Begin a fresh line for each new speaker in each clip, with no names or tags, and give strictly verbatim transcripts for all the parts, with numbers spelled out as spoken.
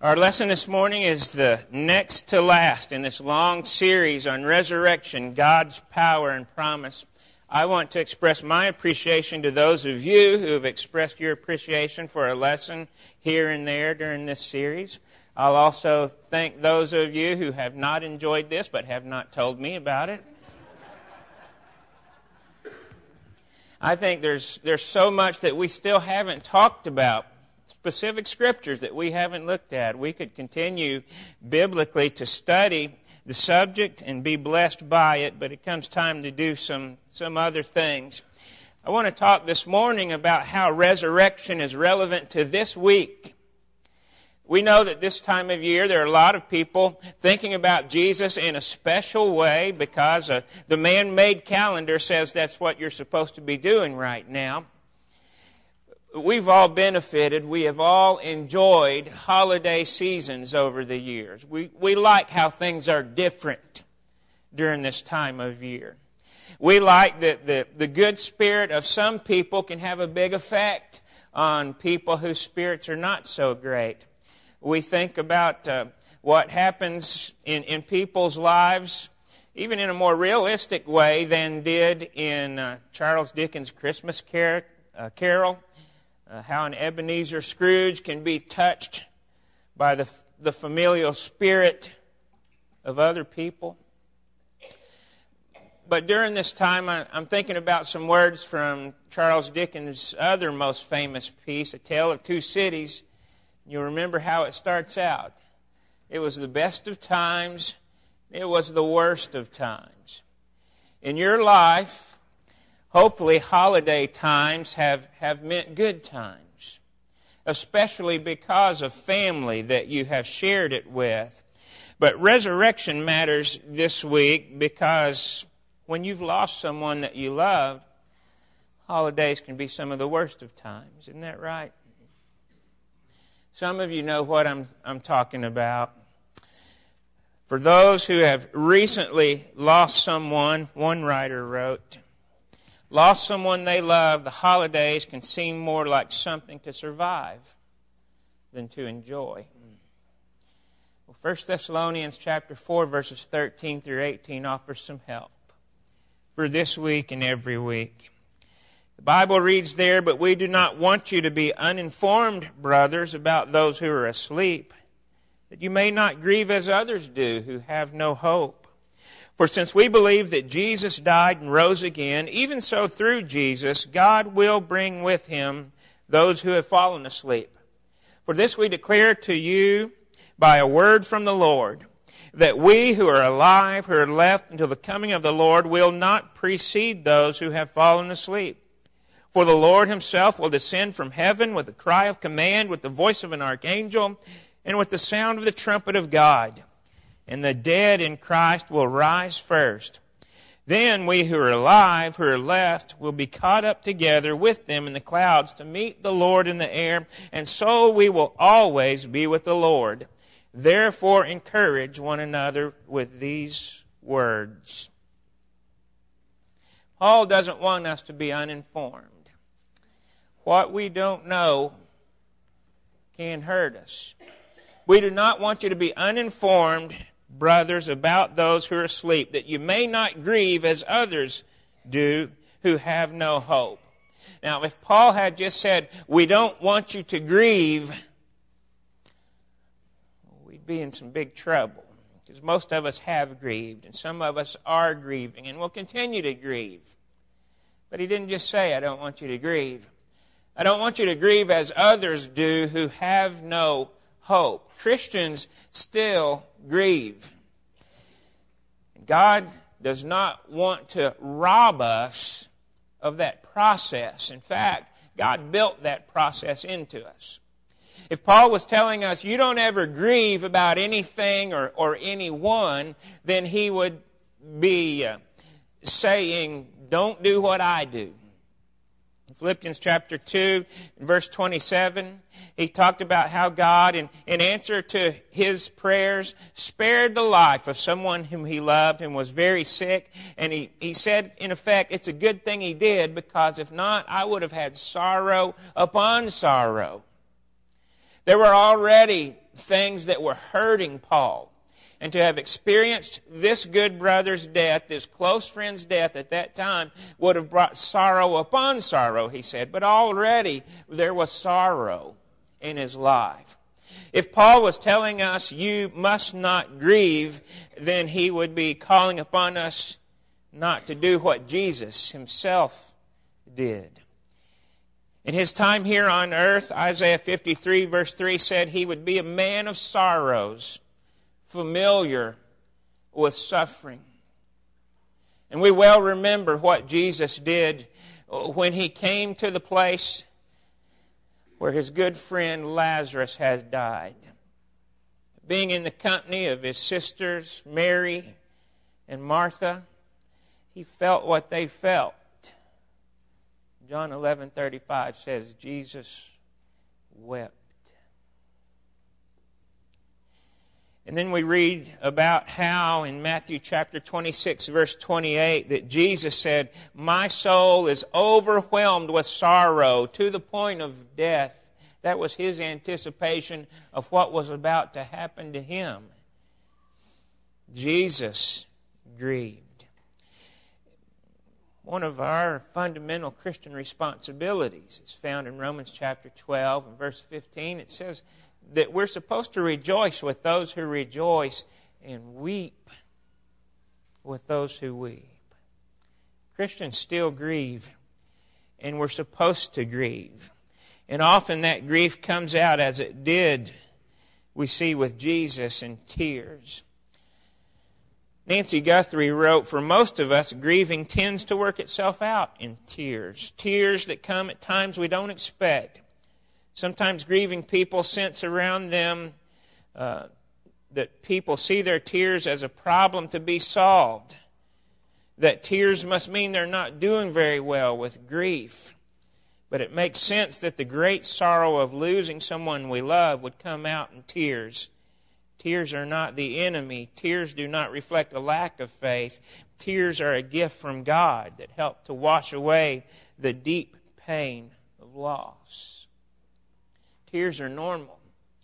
Our lesson this morning is the next to last in this long series on resurrection, God's power and promise. I want to express my appreciation to those of you who have expressed your appreciation for a lesson here and there during this series. I'll also thank those of you who have not enjoyed this but have not told me about it. I think there's there's so much that we still haven't talked about. Specific scriptures that we haven't looked at. We could continue biblically to study the subject and be blessed by it, but it comes time to do some, some other things. I want to talk this morning about how resurrection is relevant to this week. We know that this time of year there are a lot of people thinking about Jesus in a special way because uh, the man-made calendar says that's what you're supposed to be doing right now. We've all benefited, we have all enjoyed holiday seasons over the years. We we like how things are different during this time of year. We like that the, the good spirit of some people can have a big effect on people whose spirits are not so great. We think about uh, what happens in, in people's lives, even in a more realistic way than did in uh, Charles Dickens' Christmas Car- uh, Carol. Uh, how an Ebenezer Scrooge can be touched by the the familial spirit of other people. But during this time, I, I'm thinking about some words from Charles Dickens' other most famous piece, A Tale of Two Cities. You'll remember how it starts out. It was the best of times. It was the worst of times. In your life, hopefully, holiday times have, have meant good times, especially because of family that you have shared it with. But resurrection matters this week because when you've lost someone that you loved, holidays can be some of the worst of times. Isn't that right? Some of you know what I'm, I'm talking about. For those who have recently lost someone, one writer wrote, lost someone they love, the holidays can seem more like something to survive than to enjoy. Well, First Thessalonians chapter four, verses thirteen through eighteen offers some help for this week and every week. The Bible reads there, "But we do not want you to be uninformed, brothers, about those who are asleep, that you may not grieve as others do who have no hope. For since we believe that Jesus died and rose again, even so through Jesus, God will bring with him those who have fallen asleep. For this we declare to you by a word from the Lord, that we who are alive, who are left until the coming of the Lord, will not precede those who have fallen asleep. For the Lord himself will descend from heaven with a cry of command, with the voice of an archangel, and with the sound of the trumpet of God. And the dead in Christ will rise first. Then we who are alive, who are left, will be caught up together with them in the clouds to meet the Lord in the air, and so we will always be with the Lord. Therefore encourage one another with these words." Paul doesn't want us to be uninformed. What we don't know can hurt us. We do not want you to be uninformed, brothers, about those who are asleep, that you may not grieve as others do who have no hope. Now, if Paul had just said, we don't want you to grieve, we'd be in some big trouble. Because most of us have grieved, and some of us are grieving, and will continue to grieve. But he didn't just say, I don't want you to grieve. I don't want you to grieve as others do who have no hope. Christians still grieve. God does not want to rob us of that process. In fact, God built that process into us. If Paul was telling us, you don't ever grieve about anything or, or anyone, then he would be uh, saying, don't do what I do. In Philippians chapter two, verse twenty-seven, he talked about how God, in, in answer to his prayers, spared the life of someone whom he loved and was very sick. And he, he said, in effect, it's a good thing he did, because if not, I would have had sorrow upon sorrow. There were already things that were hurting Paul. And to have experienced this good brother's death, this close friend's death at that time, would have brought sorrow upon sorrow, he said. But already there was sorrow in his life. If Paul was telling us, you must not grieve, then he would be calling upon us not to do what Jesus himself did. In his time here on earth, Isaiah fifty-three verse three said he would be a man of sorrows, familiar with suffering. And we well remember what Jesus did when he came to the place where his good friend Lazarus had died. Being in the company of his sisters, Mary and Martha, he felt what they felt. John eleven thirty-five says, Jesus wept. And then we read about how in Matthew chapter twenty-six, verse twenty-eight, that Jesus said, my soul is overwhelmed with sorrow to the point of death. That was his anticipation of what was about to happen to him. Jesus grieved. One of our fundamental Christian responsibilities is found in Romans chapter twelve and verse fifteen. It says that we're supposed to rejoice with those who rejoice and weep with those who weep. Christians still grieve, and we're supposed to grieve. And often that grief comes out, as it did, we see with Jesus, in tears. Nancy Guthrie wrote, for most of us, grieving tends to work itself out in tears. Tears that come at times we don't expect. Sometimes grieving people sense around them uh, that people see their tears as a problem to be solved. That tears must mean they're not doing very well with grief. But it makes sense that the great sorrow of losing someone we love would come out in tears. Tears are not the enemy. Tears do not reflect a lack of faith. Tears are a gift from God that help to wash away the deep pain of loss. Tears are normal.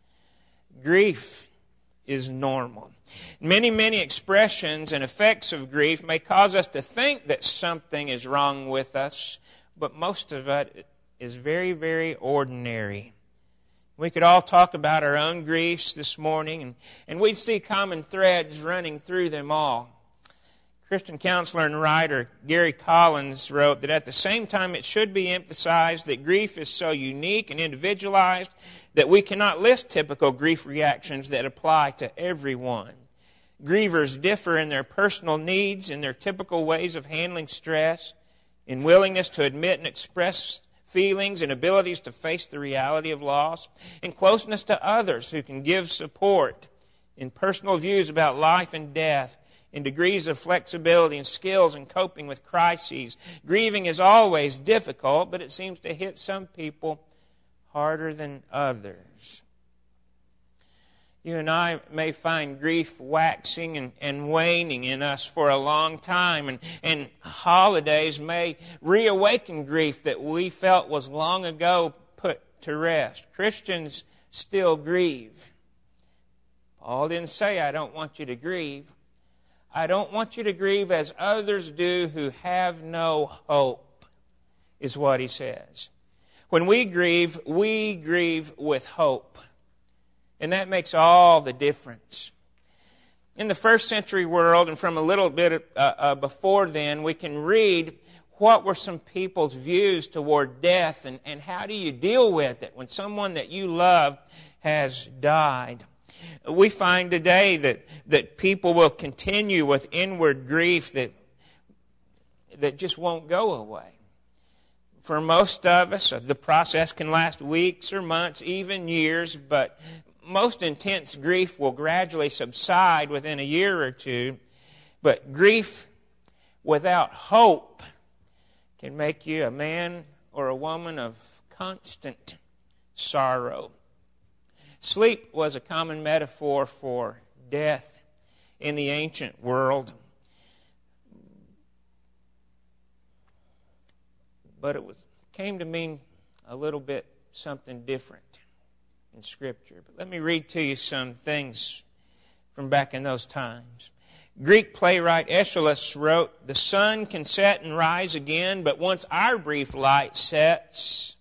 Grief is normal. Many, many expressions and effects of grief may cause us to think that something is wrong with us, but most of it is very, very ordinary. We could all talk about our own griefs this morning, and, and we'd see common threads running through them all. Christian counselor and writer Gary Collins wrote that at the same time it should be emphasized that grief is so unique and individualized that we cannot list typical grief reactions that apply to everyone. Grievers differ in their personal needs, in their typical ways of handling stress, in willingness to admit and express feelings and abilities to face the reality of loss, in closeness to others who can give support, in personal views about life and death, in degrees of flexibility and skills in coping with crises. Grieving is always difficult, but it seems to hit some people harder than others. You and I may find grief waxing and, and waning in us for a long time, and, and holidays may reawaken grief that we felt was long ago put to rest. Christians still grieve. Paul didn't say, I don't want you to grieve. I don't want you to grieve as others do who have no hope, is what he says. When we grieve, we grieve with hope. And that makes all the difference. In the first century world, and from a little bit uh, uh, before then, we can read what were some people's views toward death, and, and how do you deal with it when someone that you love has died. We find today that, that people will continue with inward grief that, that just won't go away. For most of us, the process can last weeks or months, even years, but most intense grief will gradually subside within a year or two. But grief without hope can make you a man or a woman of constant sorrow. Sleep was a common metaphor for death in the ancient world. But it was, came to mean a little bit something different. in Scripture. But let me read to you some things from back in those times. Greek playwright Aeschylus wrote, "The sun can set and rise again, but once our brief light sets..."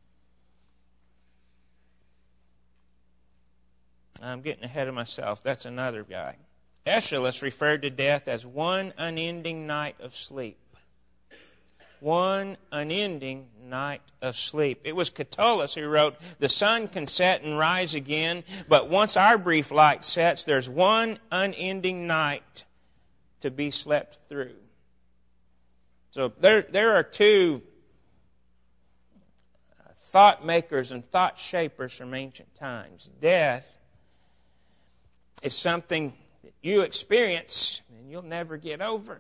I'm getting ahead of myself. That's another guy. Aeschylus referred to death as one unending night of sleep. One unending night of sleep. It was Catullus who wrote, "The sun can set and rise again, but once our brief light sets, there's one unending night to be slept through." So there, there are two thought makers and thought shapers from ancient times. Death is something that you experience and you'll never get over.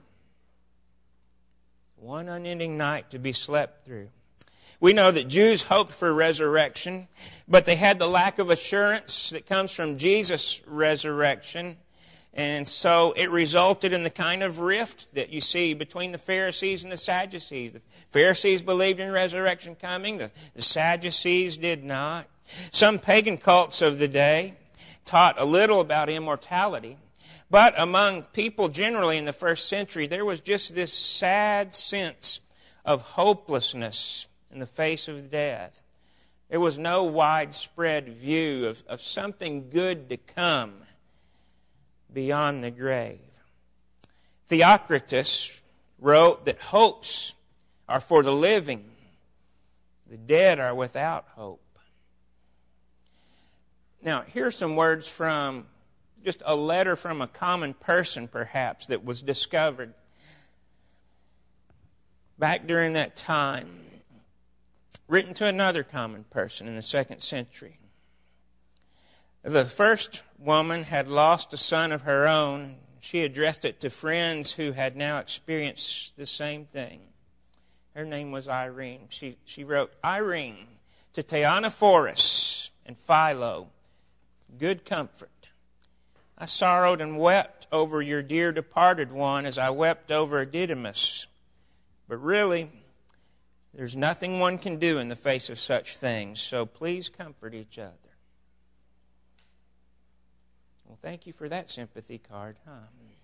One unending night to be slept through. We know that Jews hoped for resurrection, but they had the lack of assurance that comes from Jesus' resurrection. And so it resulted in the kind of rift that you see between the Pharisees and the Sadducees. The Pharisees believed in resurrection coming. The, the Sadducees did not. Some pagan cults of the day taught a little about immortality. But among people generally in the first century, there was just this sad sense of hopelessness in the face of death. There was no widespread view of, of something good to come beyond the grave. Theocritus wrote that hopes are for the living. The dead are without hope. Now, here's some words from just a letter from a common person, perhaps, that was discovered back during that time, written to another common person in the second century. The first woman had lost a son of her own. She addressed it to friends who had now experienced the same thing. Her name was Irene. She, she wrote, "Irene, to Theonophorus and Philo, good comfort. I sorrowed and wept over your dear departed one as I wept over Didymus. But really, there's nothing one can do in the face of such things, so please comfort each other." Well, thank you for that sympathy card, huh?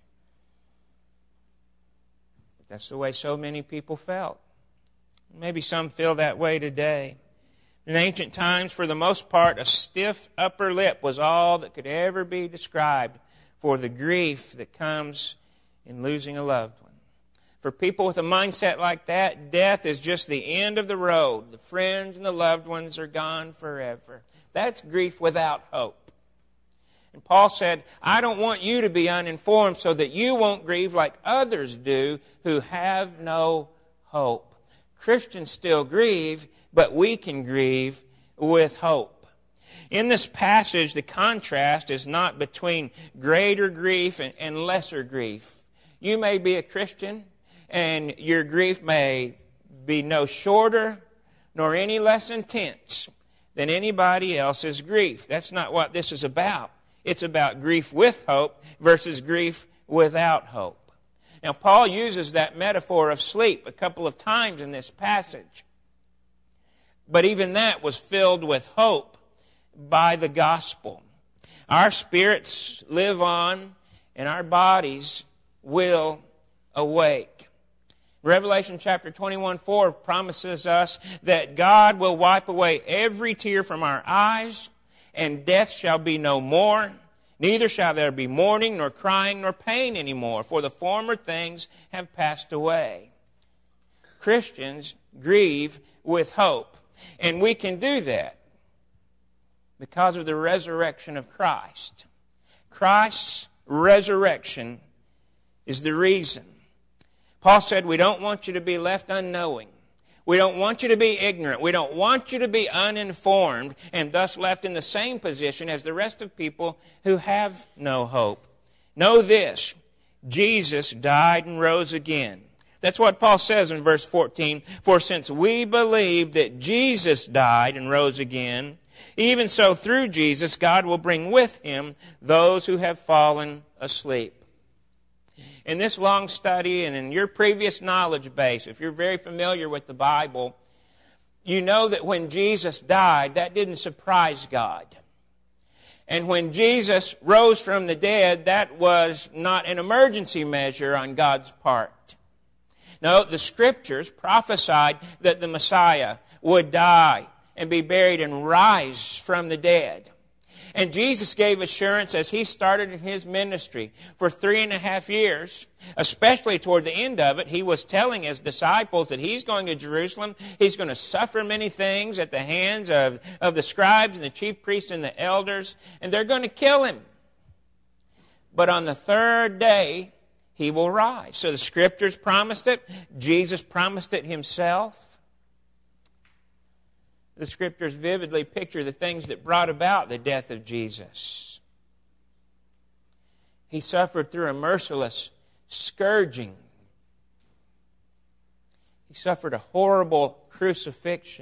But that's the way so many people felt. Maybe some feel that way today. In ancient times, for the most part, a stiff upper lip was all that could ever be described for the grief that comes in losing a loved one. For people with a mindset like that, death is just the end of the road. The friends and the loved ones are gone forever. That's grief without hope. And Paul said, "I don't want you to be uninformed so that you won't grieve like others do who have no hope." Christians still grieve, but we can grieve with hope. In this passage, the contrast is not between greater grief and, and lesser grief. You may be a Christian, and your grief may be no shorter nor any less intense than anybody else's grief. That's not what this is about. It's about grief with hope versus grief without hope. Now, Paul uses that metaphor of sleep a couple of times in this passage. But even that was filled with hope by the gospel. Our spirits live on, and our bodies will awake. Revelation chapter twenty-one four promises us that God will wipe away every tear from our eyes, and death shall be no more. Neither shall there be mourning, nor crying, nor pain anymore, for the former things have passed away. Christians grieve with hope. And we can do that because of the resurrection of Christ. Christ's resurrection is the reason. Paul said, we don't want you to be left unknowing. We don't want you to be ignorant. We don't want you to be uninformed and thus left in the same position as the rest of people who have no hope. Know this, Jesus died and rose again. That's what Paul says in verse fourteen. For since we believe that Jesus died and rose again, even so through Jesus God will bring with him those who have fallen asleep. In this long study and in your previous knowledge base, if you're very familiar with the Bible, you know that when Jesus died, that didn't surprise God. And when Jesus rose from the dead, that was not an emergency measure on God's part. No, the Scriptures prophesied that the Messiah would die and be buried and rise from the dead. And Jesus gave assurance as He started in His ministry for three and a half years, especially toward the end of it. He was telling His disciples that He's going to Jerusalem. He's going to suffer many things at the hands of, of the scribes and the chief priests and the elders, and they're going to kill Him. But on the third day, He will rise. So the Scriptures promised it. Jesus promised it Himself. The Scriptures vividly picture the things that brought about the death of Jesus. He suffered through a merciless scourging. He suffered a horrible crucifixion.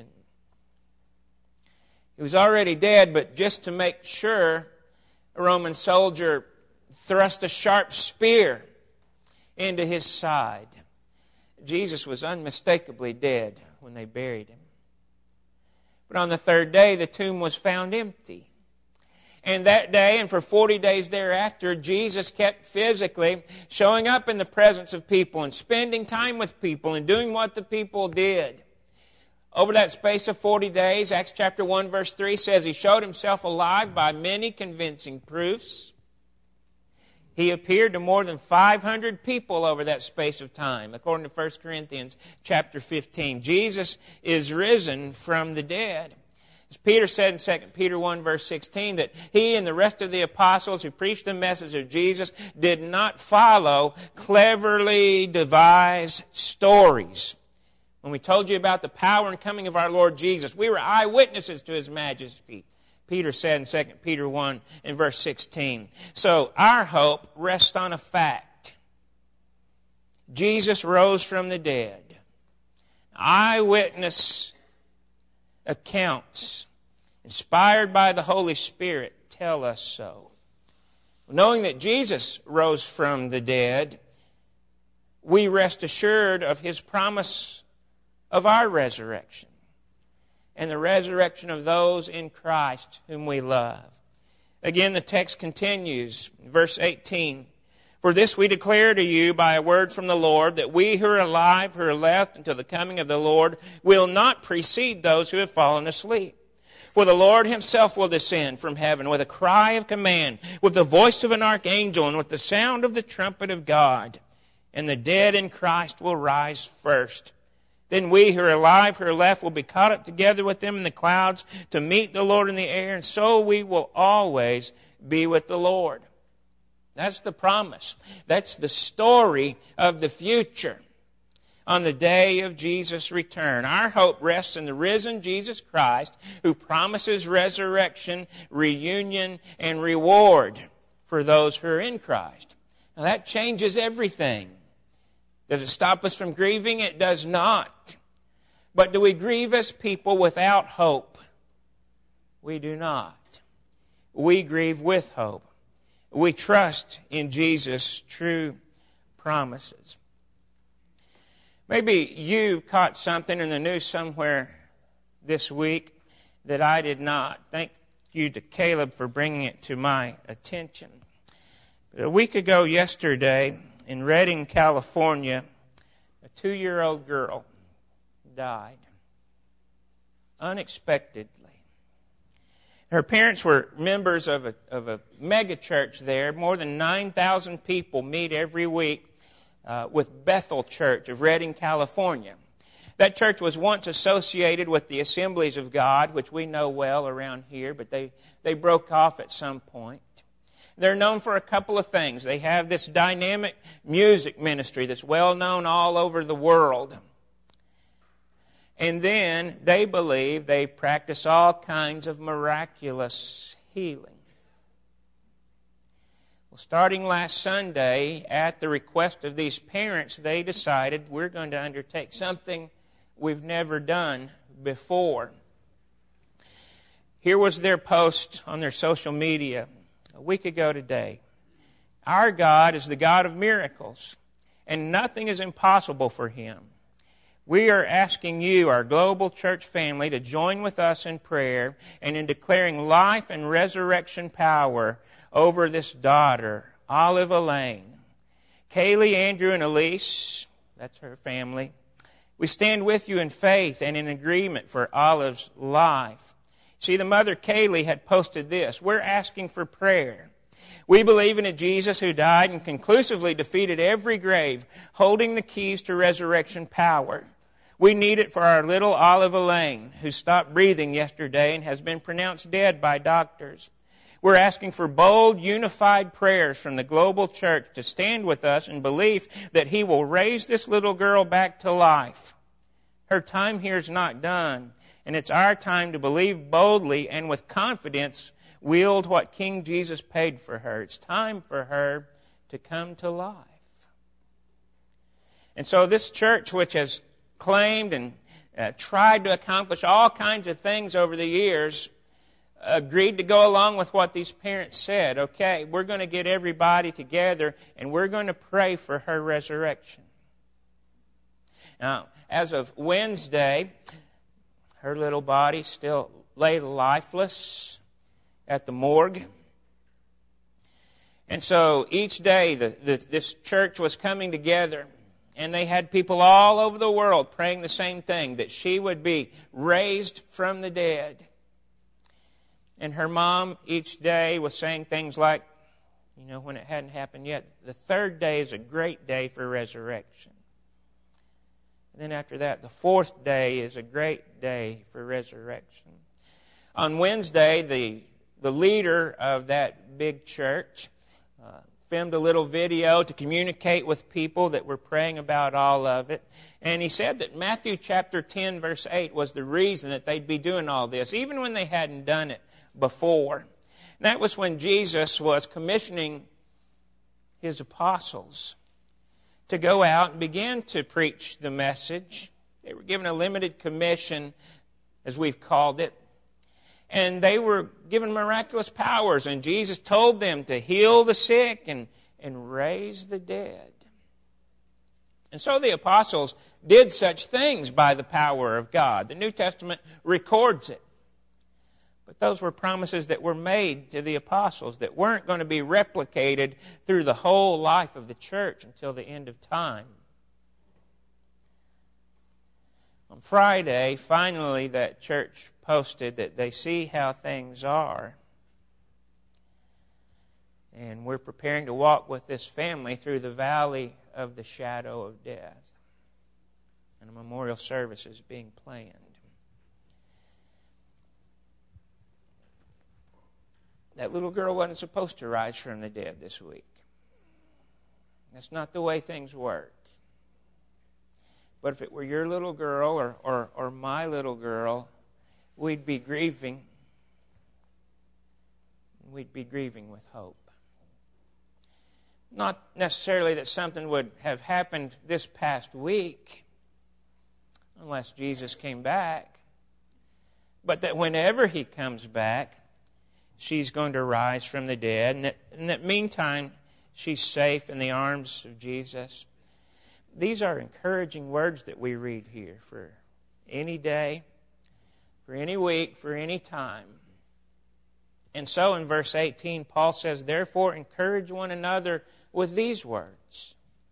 He was already dead, but just to make sure, a Roman soldier thrust a sharp spear into His side. Jesus was unmistakably dead when they buried Him. But on the third day, the tomb was found empty. And that day, and for forty days thereafter, Jesus kept physically showing up in the presence of people and spending time with people and doing what the people did. Over that space of forty days, Acts chapter one, verse three says, He showed Himself alive by many convincing proofs. He appeared to more than five hundred people over that space of time, according to First Corinthians chapter fifteen. Jesus is risen from the dead. As Peter said in Second Peter one, verse sixteen, that he and the rest of the apostles who preached the message of Jesus did not follow cleverly devised stories. When we told you about the power and coming of our Lord Jesus, we were eyewitnesses to His majesty. Peter said in Second Peter one in verse sixteen. So our hope rests on a fact. Jesus rose from the dead. Eyewitness accounts, inspired by the Holy Spirit, tell us so. Knowing that Jesus rose from the dead, we rest assured of His promise of our resurrection and the resurrection of those in Christ whom we love. Again, the text continues, verse eighteen. For this we declare to you by a word from the Lord, that we who are alive, who are left until the coming of the Lord, will not precede those who have fallen asleep. For the Lord Himself will descend from heaven with a cry of command, with the voice of an archangel, and with the sound of the trumpet of God. And the dead in Christ will rise first. Then we who are alive, who are left, will be caught up together with them in the clouds to meet the Lord in the air, and so we will always be with the Lord. That's the promise. That's the story of the future on the day of Jesus' return. Our hope rests in the risen Jesus Christ, who promises resurrection, reunion, and reward for those who are in Christ. Now that changes everything. Does it stop us from grieving? It does not. But do we grieve as people without hope? We do not. We grieve with hope. We trust in Jesus' true promises. Maybe you caught something in the news somewhere this week that I did not. Thank you to Caleb for bringing it to my attention. A week ago yesterday, in Redding, California, a two-year-old girl died unexpectedly. Her parents were members of a, of a mega church there. More than nine thousand people meet every week uh, with Bethel Church of Redding, California. That church was once associated with the Assemblies of God, which we know well around here, but they, they broke off at some point. They're known for a couple of things. They have this dynamic music ministry that's well known all over the world. And then they believe they practice all kinds of miraculous healing. Well, starting last Sunday, at the request of these parents, they decided we're going to undertake something we've never done before. Here was their post on their social media a week ago today. Our God is the God of miracles, and nothing is impossible for Him. we are asking you, our global church family, to join with us in prayer and in declaring life and resurrection power over this daughter, Olive Elaine. Kaylee, Andrew, and Elise, that's her family. We stand with you in faith and in agreement for Olive's life. See, the mother, Kaylee, had posted this: we're asking for prayer. We believe in a Jesus who died and conclusively defeated every grave, holding the keys to resurrection power. We need it for our little Olive Elaine, who stopped breathing yesterday and has been pronounced dead by doctors. We're asking for bold, unified prayers from the global church to stand with us in belief that He will raise this little girl back to life. Her time here is not done, and it's our time to believe boldly and with confidence wield what King Jesus paid for her. It's time for her to come to life. And so this church, which has claimed and uh, tried to accomplish all kinds of things over the years, agreed to go along with what these parents said. Okay, we're going to get everybody together and we're going to pray for her resurrection. Now, as of Wednesday, her little body still lay lifeless at the morgue. And so each day the, the, this church was coming together, and they had people all over the world praying the same thing, that she would be raised from the dead. And her mom each day was saying things like, you know, when it hadn't happened yet, the third day is a great day for resurrection. And then after that, the fourth day is a great day for resurrection. On Wednesday, the, the leader of that big church uh, filmed a little video to communicate with people that were praying about all of it. And he said that Matthew chapter ten, verse eight was the reason that they'd be doing all this, even when they hadn't done it before. And that was when Jesus was commissioning His apostles to go out and begin to preach the message. They were given a limited commission, as we've called it. And they were given miraculous powers, and Jesus told them to heal the sick and, and raise the dead. And so the apostles did such things by the power of God. The New Testament records it. But those were promises that were made to the apostles that weren't going to be replicated through the whole life of the church until the end of time. On Friday, finally, that church posted that they see how things are. And we're preparing to walk with this family through the valley of the shadow of death. And a memorial service is being planned. That little girl wasn't supposed to rise from the dead this week. That's not the way things work. But if it were your little girl or, or, or my little girl, we'd be grieving. We'd be grieving with hope. Not necessarily that something would have happened this past week, unless Jesus came back, but that whenever He comes back, she's going to rise from the dead. And that in that meantime, she's safe in the arms of Jesus. These are encouraging words that we read here for any day, for any week, for any time. And so in verse eighteen, Paul says, therefore encourage one another with these words.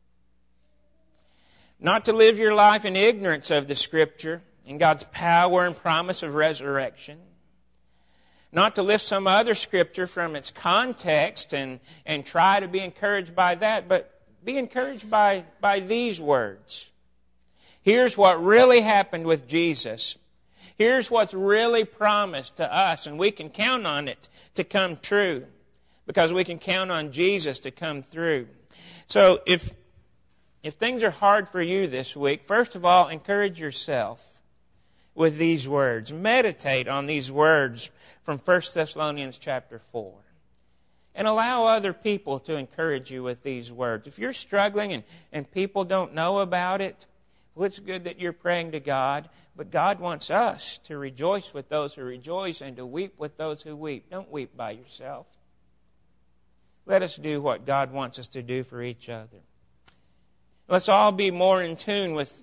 Not to live your life in ignorance of the Scripture and God's power and promise of resurrection. Not to lift some other Scripture from its context and, and try to be encouraged by that, but be encouraged by, by these words. Here's what really happened with Jesus. Here's what's really promised to us, and we can count on it to come true because we can count on Jesus to come through. So if, if things are hard for you this week, first of all, encourage yourself with these words. Meditate on these words from First Thessalonians chapter four. And allow other people to encourage you with these words. If you're struggling and, and people don't know about it, well, it's good that you're praying to God. But God wants us to rejoice with those who rejoice and to weep with those who weep. Don't weep by yourself. Let us do what God wants us to do for each other. Let's all be more in tune with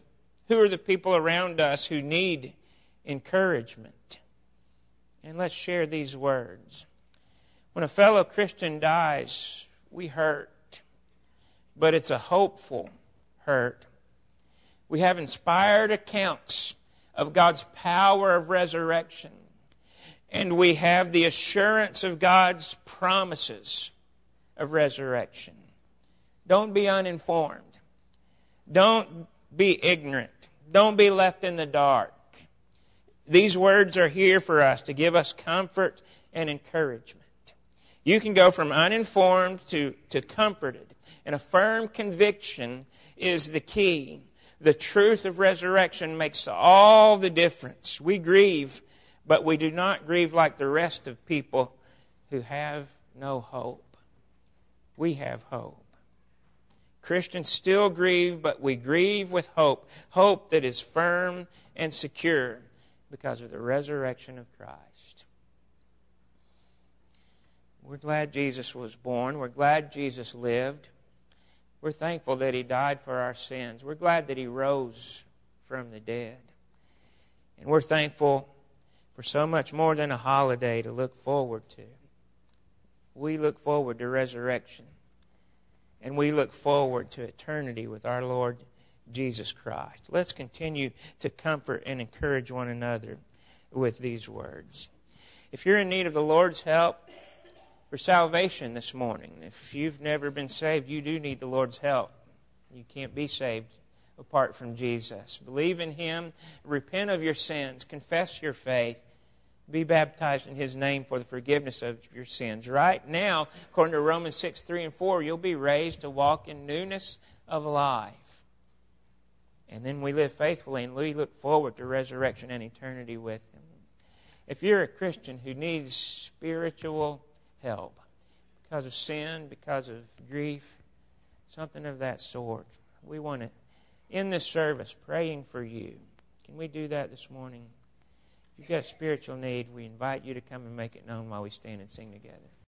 Who are the people around us who need encouragement? And let's share these words. When a fellow Christian dies, we hurt, but it's a hopeful hurt. We have inspired accounts of God's power of resurrection, and we have the assurance of God's promises of resurrection. Don't be uninformed. Don't be ignorant. Don't be left in the dark. These words are here for us to give us comfort and encouragement. You can go from uninformed to, to comforted. And a firm conviction is the key. The truth of resurrection makes all the difference. We grieve, but we do not grieve like the rest of people who have no hope. We have hope. Christians still grieve, but we grieve with hope. Hope that is firm and secure because of the resurrection of Christ. We're glad Jesus was born. We're glad Jesus lived. We're thankful that He died for our sins. We're glad that He rose from the dead. And we're thankful for so much more than a holiday to look forward to. We look forward to resurrection. And we look forward to eternity with our Lord Jesus Christ. Let's continue to comfort and encourage one another with these words. If you're in need of the Lord's help for salvation this morning, if you've never been saved, you do need the Lord's help. You can't be saved apart from Jesus. Believe in Him, repent of your sins, confess your faith, be baptized in His name for the forgiveness of your sins. Right now, according to Romans six, three and four, you'll be raised to walk in newness of life. And then we live faithfully and we look forward to resurrection and eternity with Him. If you're a Christian who needs spiritual help because of sin, because of grief, something of that sort, we want to end this service praying for you. Can we do that this morning? If you've got a spiritual need, we invite you to come and make it known while we stand and sing together.